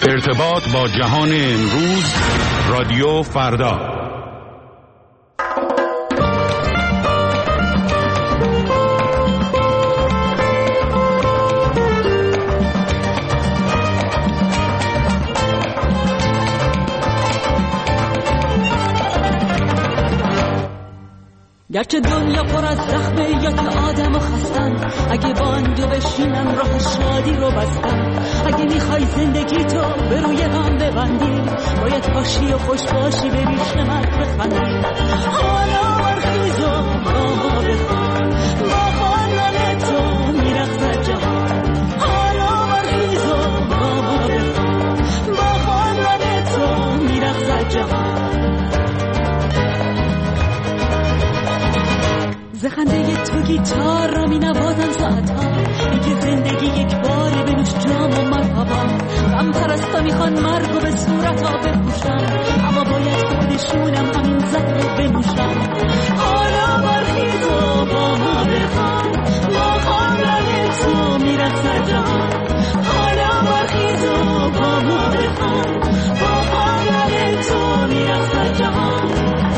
ارتباط با جهان امروز، رادیو فردا. گرچه دنیا پر از زخمه یا که آدم و خستن، اگه با اندو بشینن راه شادی رو بستن. اگه میخوای زندگی تو به روی هم ببندی، باید باشی و خوش باشی، بری شمت بخندی. حالا برخیز و با ما بخوان، با خواندن تو میرخصد جهان. حالا برخیز و با ما بخوان، با خواندن تو میرخصد جهان. زخنده تو گیتار را می نوازم ساعتها، اینکه زندگی یک باری بنوش جام و مرحبا. غم پرستا میخوان مرگ و به صورتا بپوشن، اما باید خودشونم همین زهر رو بنوشن. حالا برخیز و با ما بخوان، با خواندن تو میرخصد جهان. حالا برخیز و با ما بخوان، با خواندن تو میرخصد جهان.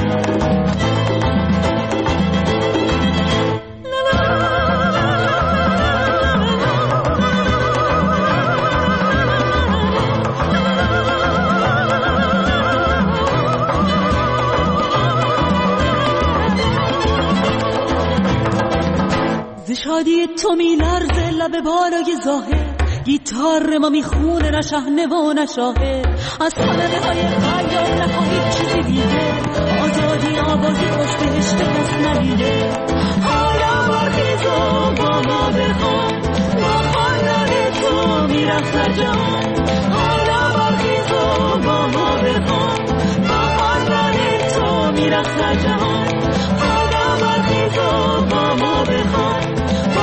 شادی تو میلرزه لب بالای ظاهر، گیتار ما میخونه نه شحنه و نه شاهد. از صدقه های خیال نخواهید چیزی دیگه، آزادی آوازی خوش بهشت کس ندیده. حالا برخیز و با ما بخوان، با خواندن تو میرخصد جهان. حالا برخیز و با ما بخوان، با خواندن تو میرخصد جهان. حالا برخیز و با ما بخوان،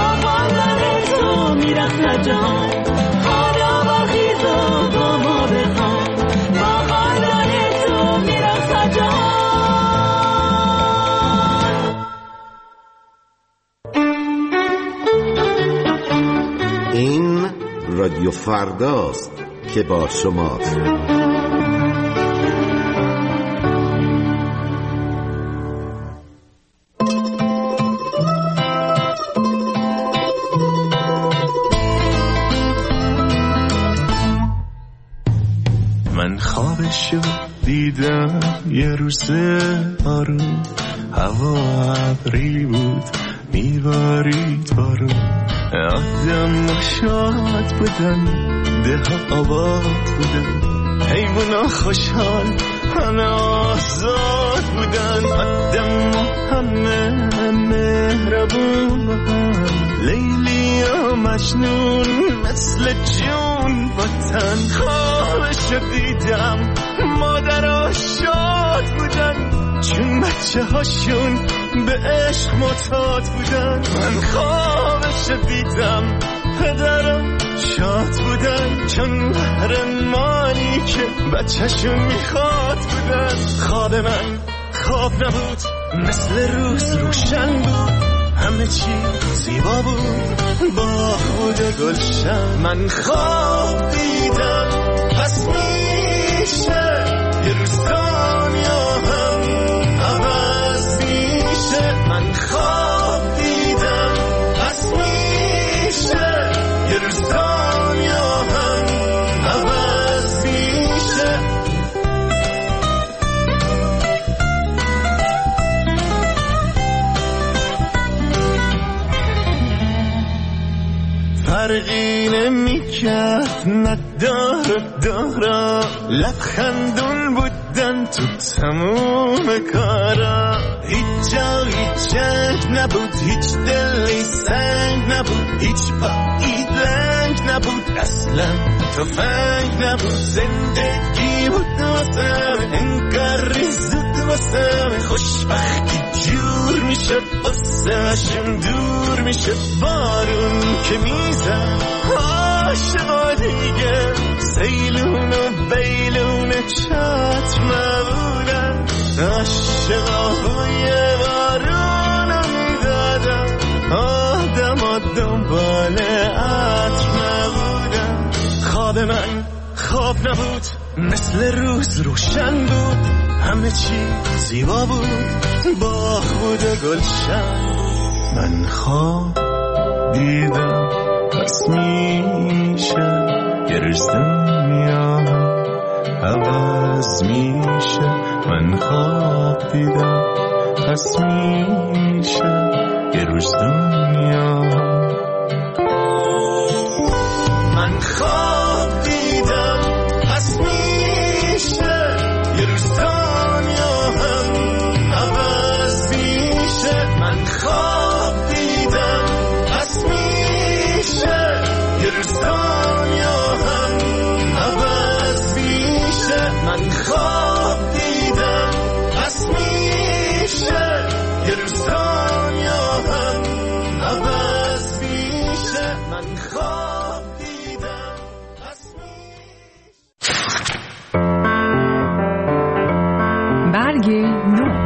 تو میرخصد جهان. حالا برخیز و با ما بخوان، با خواندن تو میرخصد جهان. این رادیو فرداست که با شماست. دیدم یه روز آروم، هوا ابری بود میبارید بارون. آدم شاد بودن، ده آباد بودن، حیونا خوشحال، همه آزاد بودن. آدم همه مهربون بودن، لیلی و مجنون مثل جون وطن. خوابشو دیدم، مادرها شاد بودن، چون بچه هاشون به عشق معتاد بودن. من خوابشو دیدم، پدرم شاد بودن، چون قهرمانی که بچه‌شون میخواد بودن. خواب من خواب نبود، مثل روز روشن بود، همه چی زیبا بود، با خود گلشن. من خواب دیدم، پس میشه یه روز دنیا هم عوض میشه. من خواب دیدم، پس میشه یه روز دنیا هم عوض میشه. فرقی نمیکرد نداره، لبخندون بودن تو تموم کارا. هیچ جا هیچ جنگ نبود، هیچ دلی سنگ نبود، هیچ پایی لنگ نبود، اصلا تفنگ نبود. زندگی بود واسم انگار زود واسم، خوشبختی جور میشد واسهشون دور میشد. بارون که میزد عاشقا دیگه، سیلون و بیلون چتر نبودن. عاشقای بارون رو میدادن، آدم ها دنبال عطر نبودن. خواب من خواب نبود، مثل روز روشن بود، همه چی زیبا بود، باغ بود و گلشن. من خواب دیدم پس میشه یه روز دنیا عوض میشه. من خواب دیدم پس میشه یه روز دنیا. من خواب دیدم پس میشه یه روز دنیا هم عوض میشه. من خواب دیدم پس میشه یه روز دنیا هم عوض میشه. من خواب دیدم پس میشه یه روز دنیا هم عوض میشه. من خواب دیدم پس میشه. برگ نو.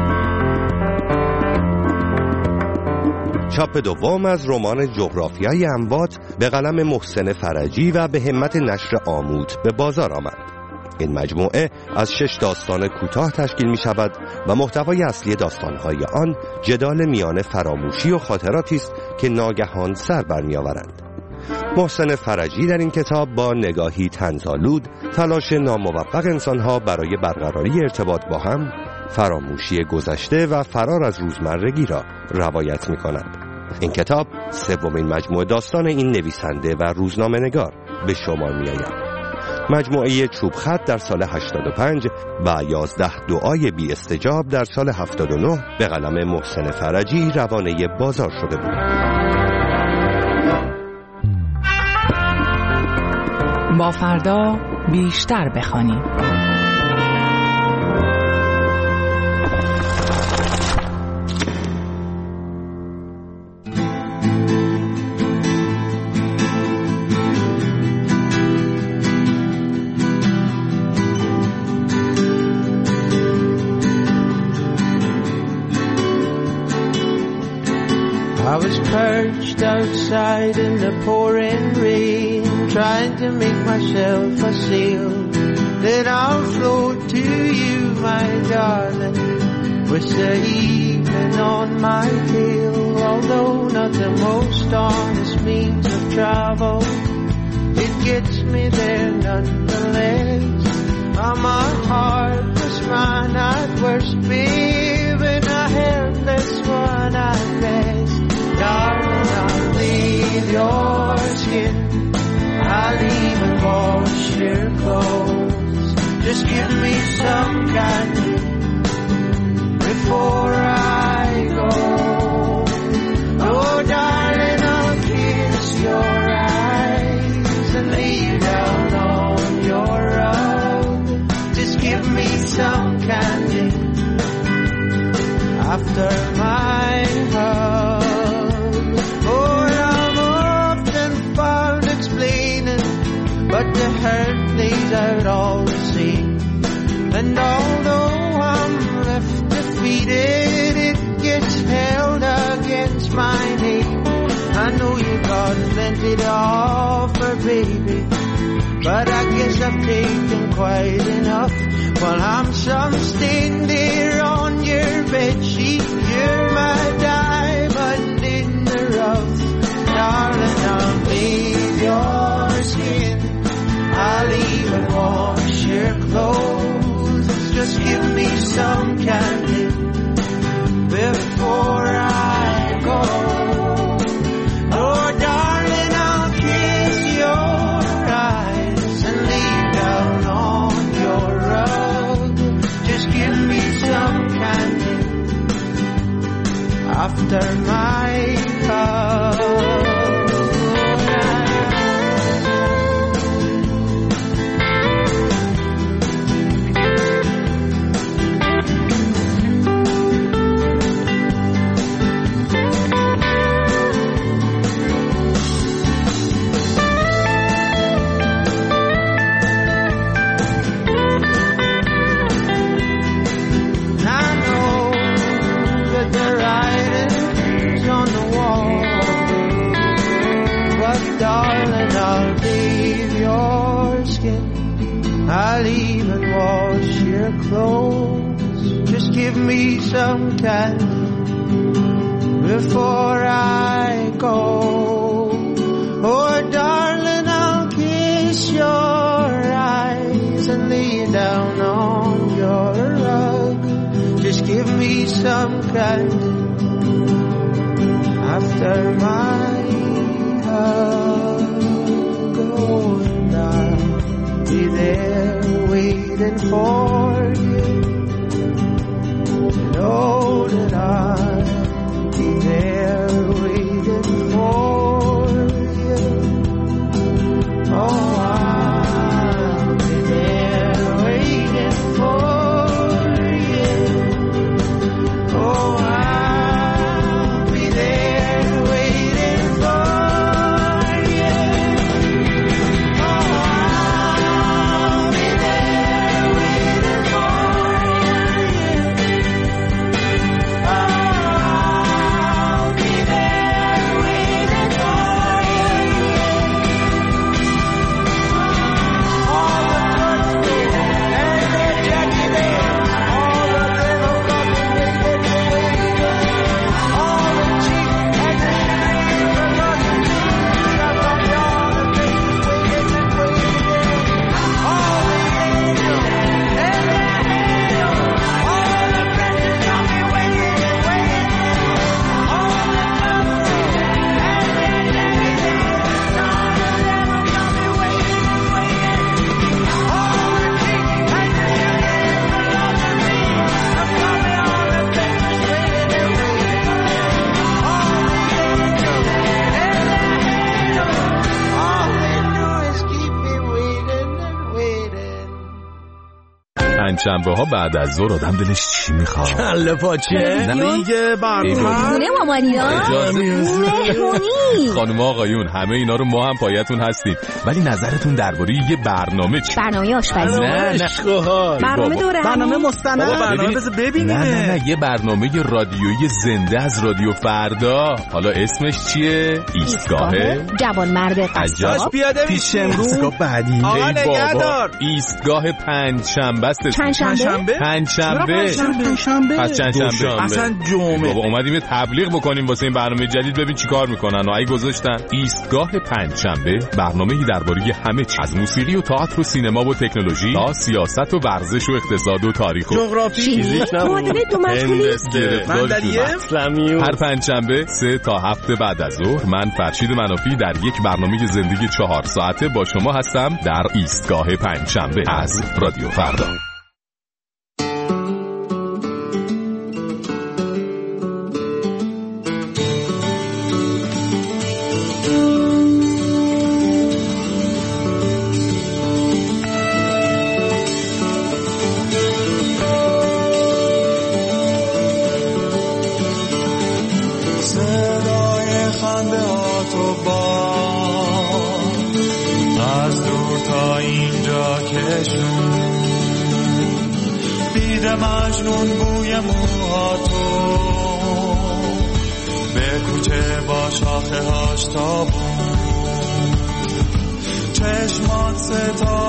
چاپ دوم از رمان جغرافیای اموات به قلم محسن فرجی و به همت نشر آموت به بازار آمد. این مجموعه از 6 داستان کوتاه تشکیل می شود و محتوای اصلی داستانهای آن جدال میان فراموشی و خاطراتی است که ناگهان سر برمی آورند. محسن فرجی در این کتاب با نگاهی طنزآلود تلاش ناموفق انسانها برای برقراری ارتباط با هم، فراموشی گذشته و فرار از روزمرگی را روایت می کند. این کتاب سومین مجموعه داستان این نویسنده و روزنامه‌نگار به شمار می آید. مجموعه چوب خط در سال 85 و 11 دعای بی استجاب در سال 79 به قلم محسن فرجی روانه بازار شده بود. با فردا بیشتر بخوانیم. I was perched outside in the pouring rain, trying to make myself a sail that I'll float to you, my darling, with the evening on my tail. Although not the most honest means of travel, it gets me there nonetheless. I'm a heartless man at worst, babe, and a helpless one at best. Darling, I'll leave your skin, I'll even wash your clothes. Just give me some candy before I go. Oh, darling, I'll kiss your eyes and lay you down on your rug. Just give me some candy after my hug. But the hurt plays out all the same. And although I'm left defeated, it gets held against my name. I know you got plenty to offer, baby, but I guess I've taken quite enough. While I'm some stain there on your bedsheet, you're my diamond in the rough. Darling, I'll leave your skin, I'll even wash your clothes. Just give me some candy before I go. Oh, darling, I'll kiss your eyes and lay down on your rug. Just give me some candy I'll even wash your clothes. Just give me some candy before I go. Oh, darling, I'll kiss your eyes and lay you down on your rug. Just give me some candy after my hug. Oh, and I'll be there waiting for you. You know that I'll be there waiting for you. Oh, I'll be there waiting for you. Oh, I'll be there waiting for you. Oh, I'll be there waiting for you. I'll be there waiting for you. All the birthdays and the Jackie days, all the little fucking babies waiting, all the cheap and the shitty forgotten things I've got all the things waiting, all the angels and the angels, all the princes got me waiting, all the birthdays and the Jackie days, all of them have got me waiting, all the cheap and the shitty forgotten things have got me all the things waiting, all the angels and the angels, all they do is keep me waiting and waiting. پنجشنبه ها بعد از ظهر آدم دلش چی میخواد؟ کله پاچه دیگه برنامه خونه مامانیا مهمونی. خانم آقایون همه اینا رو ما هم پایتون هستیم، ولی نظرتون درباره یه برنامه چی؟ برنامه آشپزی، نه برنامه دوره، برنامه مستند، برنامه بذار ببینیم. نه یه برنامه رادیویی زنده از رادیو فردا. حالا اسمش چیه؟ ایستگاه جوانمرد قصاب. پیاده پیش امروز بعدی. آقا نگهدار. ایستگاه پنجشنبه است. پنجشنبه؟ پنجشنبه. پس چندشنبه. اصلا جمعه. بابا اومدیم یه تبلیغ بکنیم واسه این برنامه جدید، ببین چیکار میکنن. اگه گذاشتن ایستگاه پنجشنبه، برنامه‌ای درباره همه چیز، از موسیقی و تئاتر و سینما و تکنولوژی تا سیاست و ورزش و اقتصاد و تاریخ و جغرافی، معادله دو مشغولی. هر پنجشنبه 3 تا 7 بعد از ظهر من فرشید منافی در یک برنامه زندگی 4 ساعته با شما هستم در ایستگاه پنجشنبه از رادیو فردا. مجنون بوی موهاتو به کوچه با شاخه هاش تابون، چشمات ستاره